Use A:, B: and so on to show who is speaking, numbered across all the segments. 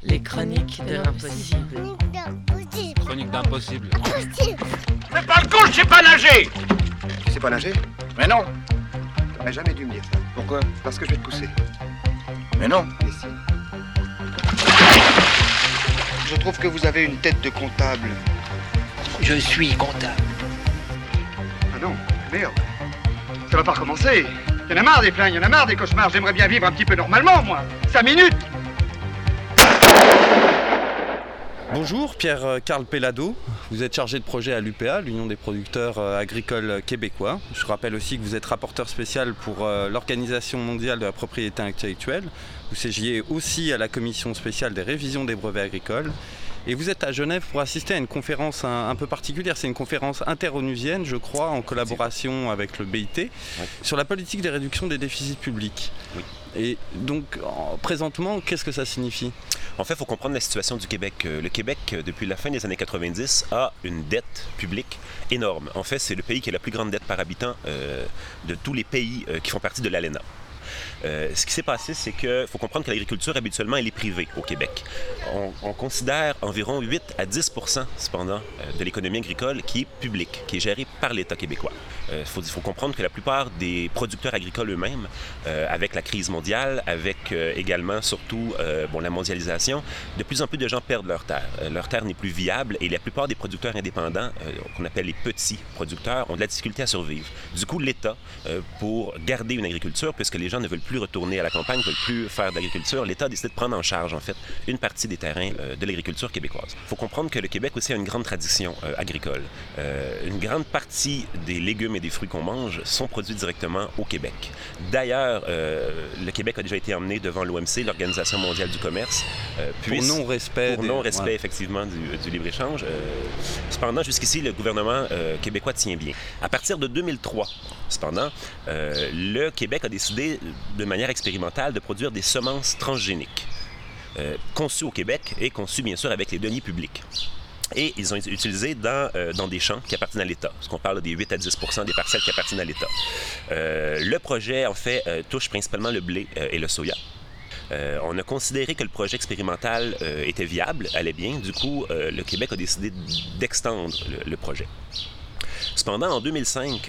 A: Les chroniques de l'impossible.
B: Chronique d'impossible.
C: C'est pas le coup, je sais pas nager.
D: Tu sais pas nager?
C: Mais non.
D: T'aurais jamais dû me dire ça.
C: Pourquoi?
D: Parce que je vais te pousser.
C: Mais non.
D: Et si? Je trouve que vous avez une tête de comptable.
E: Je suis comptable.
D: Ah non, merde. Ça va pas recommencer. Y'en a marre des flingues, y'en a marre des cauchemars. J'aimerais bien vivre un petit peu normalement, moi. 5 minutes.
F: Bonjour, Pierre-Carl Pellado. Vous êtes chargé de projet à l'UPA, l'Union des producteurs agricoles québécois. Je rappelle aussi que vous êtes rapporteur spécial pour l'Organisation mondiale de la propriété intellectuelle. Vous siégiez aussi à la commission spéciale des révisions des brevets agricoles. Et vous êtes à Genève pour assister à une conférence un peu particulière. C'est une conférence interonusienne, je crois, en collaboration avec le BIT, sur la politique des réductions des déficits publics.
G: Oui.
F: Et donc, présentement, qu'est-ce que ça signifie ?
G: En fait, il faut comprendre la situation du Québec. Le Québec, depuis la fin des années 90, a une dette publique énorme. En fait, c'est le pays qui a la plus grande dette par habitant de tous les pays qui font partie de l'ALENA. Ce qui s'est passé, c'est qu'il faut comprendre que l'agriculture, habituellement, elle est privée au Québec. On considère environ 8 à 10 % cependant, de l'économie agricole qui est publique, qui est gérée par l'État québécois. Il faut comprendre que la plupart des producteurs agricoles eux-mêmes, avec la crise mondiale, avec également, surtout, la mondialisation, de plus en plus de gens perdent leur terre. Leur terre n'est plus viable et la plupart des producteurs indépendants, qu'on appelle les petits producteurs, ont de la difficulté à survivre. Du coup, l'État, pour garder une agriculture, puisque les gens ne veulent plus retourner à la campagne, ne veulent plus faire d'agriculture, l'État a décidé de prendre en charge, en fait, une partie des terrains de l'agriculture québécoise. Il faut comprendre que le Québec aussi a une grande tradition agricole. Une grande partie des légumes et des fruits qu'on mange sont produits directement au Québec. D'ailleurs, le Québec a déjà été emmené devant l'OMC, l'Organisation mondiale du commerce,
F: pour non-respect,
G: effectivement, du libre-échange. Cependant, jusqu'ici, le gouvernement québécois tient bien. À partir de 2003, cependant, le Québec a décidé de manière expérimentale de produire des semences transgéniques conçues au Québec et conçues bien sûr avec les deniers publics. Et ils ont été utilisés dans des champs qui appartiennent à l'État. Parce qu'on parle des 8 à 10 % des parcelles qui appartiennent à l'État. Le projet, en fait, touche principalement le blé et le soya. On a considéré que le projet expérimental était viable, allait bien. Du coup, le Québec a décidé d'extendre le projet. Cependant, en 2005,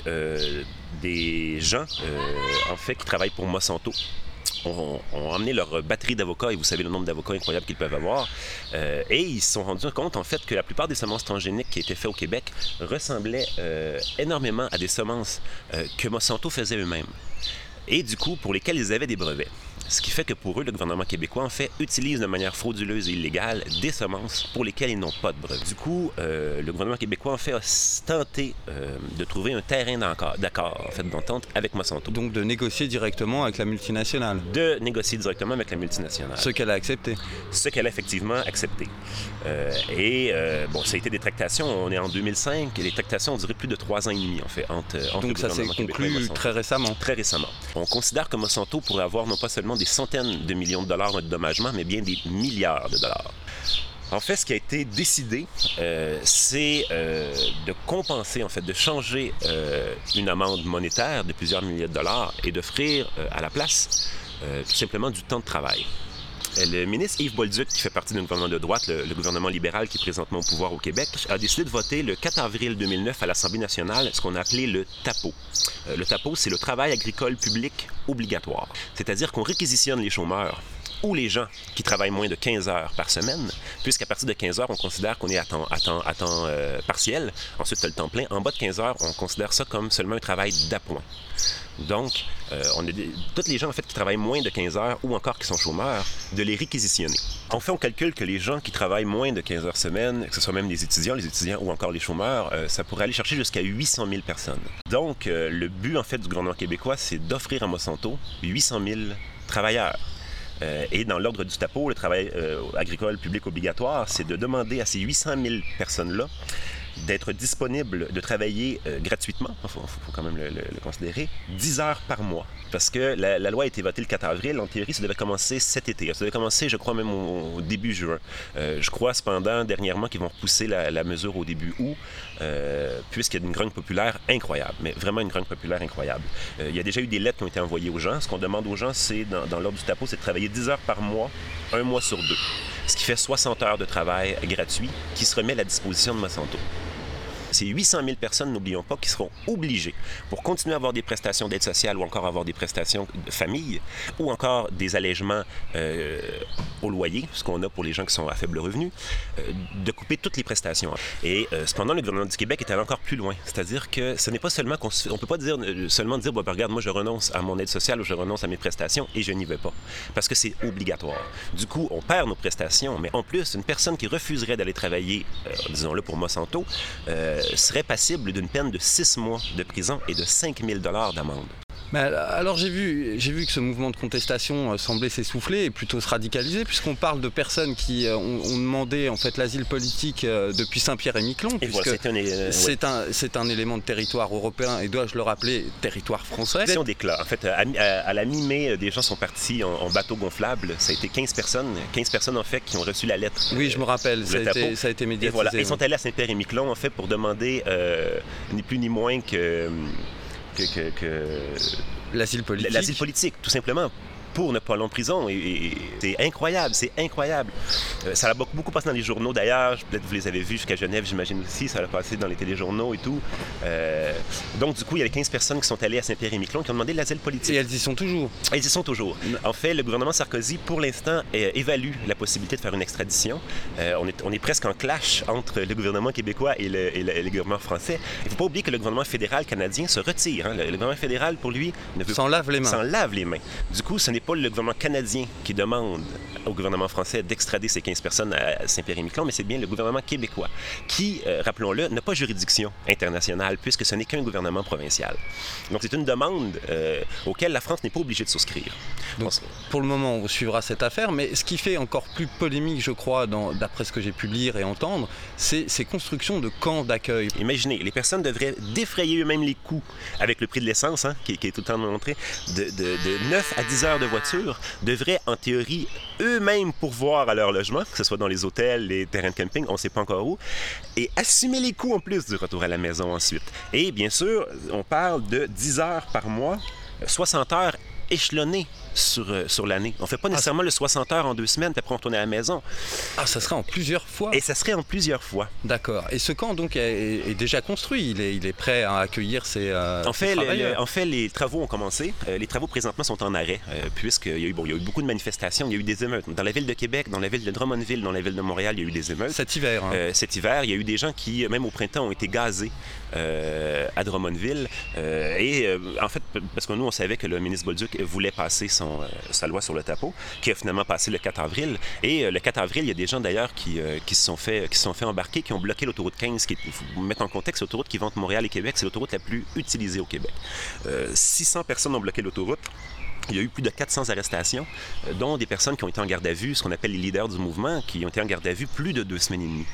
G: des gens, en fait, qui travaillent pour Monsanto, ont emmené leur batterie d'avocats, et vous savez le nombre d'avocats incroyables qu'ils peuvent avoir, et ils se sont rendus compte, en fait, que la plupart des semences transgéniques qui étaient faites au Québec ressemblaient énormément à des semences que Monsanto faisait eux-mêmes, et du coup, pour lesquelles ils avaient des brevets. Ce qui fait que pour eux, le gouvernement québécois, en fait, utilise de manière frauduleuse et illégale des semences pour lesquelles ils n'ont pas de brevet. Du coup, le gouvernement québécois, en fait, a tenté de trouver un terrain d'accord, en fait, d'entente avec Monsanto.
F: Donc de négocier directement avec la multinationale.
G: De négocier directement avec la multinationale.
F: Ce qu'elle a accepté.
G: Ce qu'elle a effectivement accepté. Ça a été des tractations. On est en 2005 et les tractations ont duré plus de 3 ans et demi, en fait, entre
F: donc ça s'est conclu très récemment.
G: Très récemment. On considère que Monsanto pourrait avoir non pas seulement des centaines de millions de dollars de dommagements, mais bien des milliards de dollars. En fait, ce qui a été décidé, c'est de compenser, en fait, de changer une amende monétaire de plusieurs milliers de dollars et d'offrir à la place tout simplement du temps de travail. Le ministre Yves Bolduc, qui fait partie d'un gouvernement de droite, le gouvernement libéral qui est présentement au pouvoir au Québec, a décidé de voter le 4 avril 2009 à l'Assemblée nationale ce qu'on a appelé le TAPO. Le TAPO, c'est le travail agricole public obligatoire. C'est-à-dire qu'on réquisitionne les chômeurs ou les gens qui travaillent moins de 15 heures par semaine, puisqu'à partir de 15 heures, on considère qu'on est à temps partiel. Ensuite, c'est le temps plein. En bas de 15 heures, on considère ça comme seulement un travail d'appoint. Donc, on a tous les gens en fait, qui travaillent moins de 15 heures ou encore qui sont chômeurs, de les réquisitionner. En fait, on calcule que les gens qui travaillent moins de 15 heures semaine, que ce soit même les étudiants ou encore les chômeurs, ça pourrait aller chercher jusqu'à 800 000 personnes. Donc, le but en fait du gouvernement québécois, c'est d'offrir à Monsanto 800 000 travailleurs. Et dans l'ordre du TAPO, le travail agricole public obligatoire, c'est de demander à ces 800 000 personnes-là d'être disponible, de travailler gratuitement, il faut quand même le considérer, 10 heures par mois. Parce que la loi a été votée le 4 avril. En théorie, ça devait commencer cet été. Ça devait commencer, je crois, même au début juin. Je crois, cependant, dernièrement, qu'ils vont repousser la mesure au début août, puisqu'il y a une grogne populaire incroyable, mais vraiment une grogne populaire incroyable. Il y a déjà eu des lettres qui ont été envoyées aux gens. Ce qu'on demande aux gens, c'est, dans l'ordre du TAPO, c'est de travailler 10 heures par mois, un mois sur deux. Ce qui fait 60 heures de travail gratuit qui se remet à la disposition de Monsanto. C'est 800 000 personnes, n'oublions pas, qui seront obligées, pour continuer à avoir des prestations d'aide sociale ou encore avoir des prestations de famille, ou encore des allègements au loyer, ce qu'on a pour les gens qui sont à faible revenu, de couper toutes les prestations. Et cependant, le gouvernement du Québec est allé encore plus loin. C'est-à-dire que ce n'est pas seulement on ne peut pas seulement dire, regarde, moi je renonce à mon aide sociale ou je renonce à mes prestations et je n'y vais pas. Parce que c'est obligatoire. Du coup, on perd nos prestations, mais en plus, une personne qui refuserait d'aller travailler, disons-le pour Monsanto, serait passible d'une peine de 6 mois de prison et de 5 000 $ d'amende.
F: Mais alors j'ai vu que ce mouvement de contestation semblait s'essouffler et plutôt se radicaliser, puisqu'on parle de personnes qui ont demandé en fait l'asile politique depuis Saint-Pierre-et-Miquelon, puisque voilà, c'est un élément de territoire européen et, dois-je le rappeler, territoire français.
G: C'est un déclat. En fait, à la mi-mai, des gens sont partis en bateau gonflable. Ça a été 15 personnes en fait qui ont reçu la lettre.
F: Oui, je me rappelle, ça a été médiatisé.
G: Et voilà, ils sont allés à Saint-Pierre-et-Miquelon en fait pour demander ni plus ni moins que
F: l'asile politique.
G: L'asile politique, tout simplement, pour ne pas aller en prison. Et c'est incroyable, c'est incroyable. Ça a beaucoup passé dans les journaux d'ailleurs. Peut-être que vous les avez vus jusqu'à Genève, j'imagine aussi. Ça a passé dans les téléjournaux et tout. Donc, du coup, il y avait 15 personnes qui sont allées à Saint-Pierre-et-Miquelon qui ont demandé l'asile politique.
F: Et elles y sont toujours.
G: Elles y sont toujours. En fait, le gouvernement Sarkozy, pour l'instant, évalue la possibilité de faire une extradition. On est presque en clash entre le gouvernement québécois et le gouvernement français. Il ne faut pas oublier que le gouvernement fédéral canadien se retire. Hein. Le gouvernement fédéral, pour lui,
F: s'en lave les mains.
G: S'en lave les mains. Du coup, ce n'est pas le gouvernement canadien qui demande au gouvernement français d'extrader ces 15 personnes à Saint-Pierre-et-Miquelon, mais c'est bien le gouvernement québécois qui, rappelons-le, n'a pas juridiction internationale puisque ce n'est qu'un gouvernement provincial. Donc c'est une demande auquel la France n'est pas obligée de souscrire.
F: Donc, pour le moment, on suivra cette affaire, mais ce qui fait encore plus polémique, je crois, d'après ce que j'ai pu lire et entendre, c'est ces constructions de camps d'accueil.
G: Imaginez, les personnes devraient défrayer eux-mêmes les coûts avec le prix de l'essence, hein, qui est tout le temps montré, de 9 à 10 heures de voiture, devraient en théorie eux-mêmes pourvoir à leur logement, que ce soit dans les hôtels, les terrains de camping, on ne sait pas encore où, et assumer les coûts en plus du retour à la maison ensuite. Et bien sûr, on parle de 10 heures par mois, 60 heures échelonnées sur l'année. On ne fait pas nécessairement le 60 heures en 2 semaines, puis après on retourne à la maison.
F: Ah, ça serait en plusieurs fois?
G: Et ça serait en plusieurs fois.
F: D'accord. Et ce camp, donc, est déjà construit? Il est prêt à accueillir ces travailleurs?
G: En fait, les travaux ont commencé. Les travaux, présentement, sont en arrêt, puisqu'il y a eu beaucoup de manifestations, il y a eu des émeutes. Dans la ville de Québec, dans la ville de Drummondville, dans la ville de Montréal, il y a eu des émeutes.
F: Cet hiver, hein?
G: Cet hiver, il y a eu des gens qui, même au printemps, ont été gazés à Drummondville. En fait, parce que nous, on savait que le ministre Bolduc voulait passer sa loi sur le TAPO, qui a finalement passé le 4 avril. Et le 4 avril, il y a des gens d'ailleurs qui se sont fait embarquer, qui ont bloqué l'autoroute 15, qui, il faut mettre en contexte, l'autoroute qui va entre Montréal et Québec, c'est l'autoroute la plus utilisée au Québec. 600 personnes ont bloqué l'autoroute. Il y a eu plus de 400 arrestations, dont des personnes qui ont été en garde à vue, ce qu'on appelle les leaders du mouvement, qui ont été en garde à vue plus de 2 semaines et demie.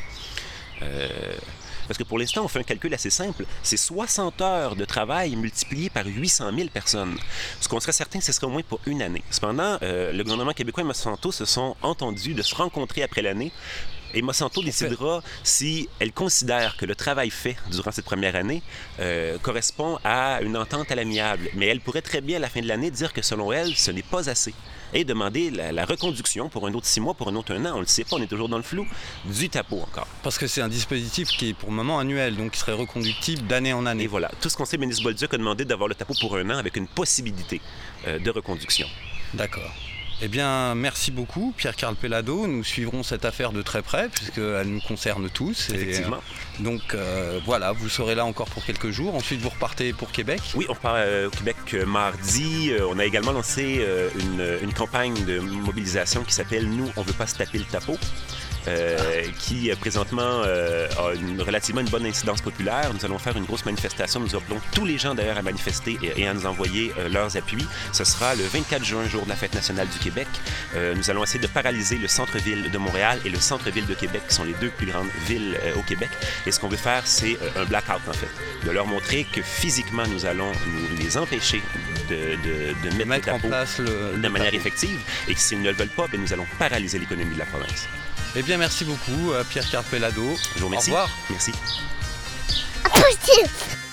G: Parce que pour l'instant, on fait un calcul assez simple. C'est 60 heures de travail multiplié par 800 000 personnes. Ce qu'on serait certain, ce serait au moins pour une année. Cependant, le gouvernement québécois et Monsanto se sont entendus de se rencontrer après l'année. Et Monsanto décidera si elle considère que le travail fait durant cette première année correspond à une entente à l'amiable. Mais elle pourrait très bien, à la fin de l'année, dire que selon elle, ce n'est pas assez. Et demander la reconduction pour un autre 6 mois, pour un autre 1 an, on ne le sait pas, on est toujours dans le flou, du TAPO encore.
F: Parce que c'est un dispositif qui est pour le moment annuel, donc qui serait reconductible d'année en année.
G: Et voilà, tout ce qu'on sait, le ministre Bolduc a demandé d'avoir le TAPO pour 1 an avec une possibilité de reconduction.
F: D'accord. Eh bien, merci beaucoup, Pierre-Carl Pellado. Nous suivrons cette affaire de très près, puisqu'elle nous concerne tous.
G: Effectivement.
F: Donc, voilà, vous serez là encore pour quelques jours. Ensuite, vous repartez pour Québec?
G: Oui, on part au Québec mardi. On a également lancé une campagne de mobilisation qui s'appelle « Nous, on ne veut pas se taper le TAPO ». qui présentement a relativement une bonne incidence populaire. Nous allons faire une grosse manifestation. Nous appelons tous les gens d'ailleurs à manifester et à nous envoyer leurs appuis. Ce sera le 24 juin, jour de la Fête nationale du Québec. Nous allons essayer de paralyser le centre-ville de Montréal et le centre-ville de Québec, qui sont les deux plus grandes villes au Québec. Et ce qu'on veut faire, c'est un blackout, en fait. De leur montrer que physiquement, nous allons les empêcher de mettre en place de manière effective, et que s'ils ne le veulent pas, bien, nous allons paralyser l'économie de la province.
F: Eh bien, merci beaucoup, Pierre Karl Pelado.
G: Je vous remercie.
F: Au revoir.
G: Merci.
H: Positif.